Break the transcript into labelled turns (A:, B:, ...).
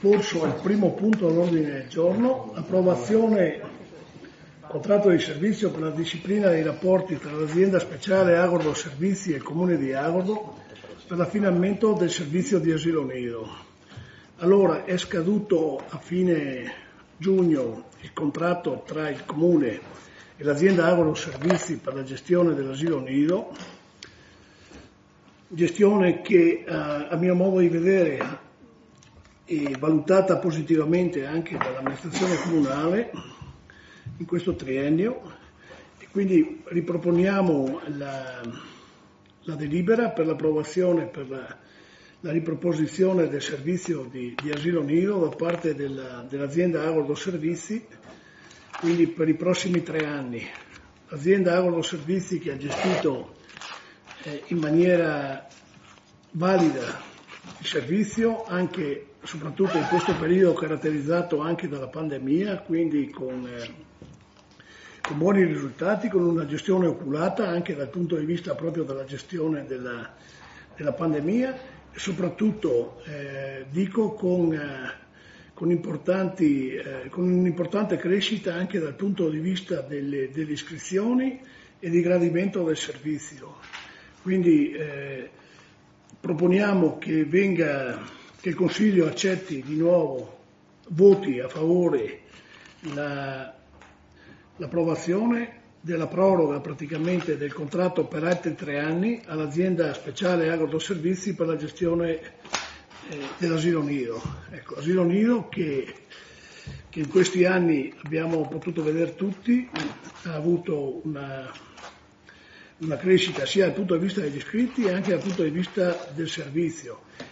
A: Corso al primo punto all'ordine del giorno, approvazione contratto di servizio per la disciplina dei rapporti tra l'azienda speciale Agordo Servizi e il comune di Agordo per l'affinamento del servizio di asilo nido. Allora è scaduto a fine giugno il contratto tra il comune e l'azienda Agordo Servizi per la gestione dell'asilo nido, gestione che a mio modo di vedere e valutata positivamente anche dall'amministrazione comunale in questo triennio, e quindi riproponiamo la delibera per l'approvazione per la riproposizione del servizio di asilo nido da parte dell'azienda Agordo Servizi, quindi per i prossimi 3 anni. L'azienda Agordo Servizi che ha gestito in maniera valida il servizio, anche soprattutto in questo periodo caratterizzato anche dalla pandemia, quindi con buoni risultati, con una gestione oculata anche dal punto di vista proprio della gestione della pandemia, e soprattutto dico con un'importante crescita anche dal punto di vista delle iscrizioni e di gradimento del servizio. Quindi proponiamo che il Consiglio accetti di nuovo, voti a favore l'approvazione della proroga praticamente del contratto per altri 3 anni all'azienda speciale Agordo Servizi per la gestione dell'asilo nido. Ecco, asilo nido che in questi anni abbiamo potuto vedere tutti, ha avuto una crescita sia dal punto di vista degli iscritti e anche dal punto di vista del servizio.